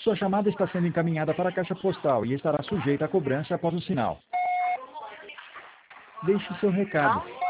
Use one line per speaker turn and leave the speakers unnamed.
Sua chamada está sendo encaminhada para a caixa postal e estará sujeita a cobrança após o sinal. Deixe seu recado.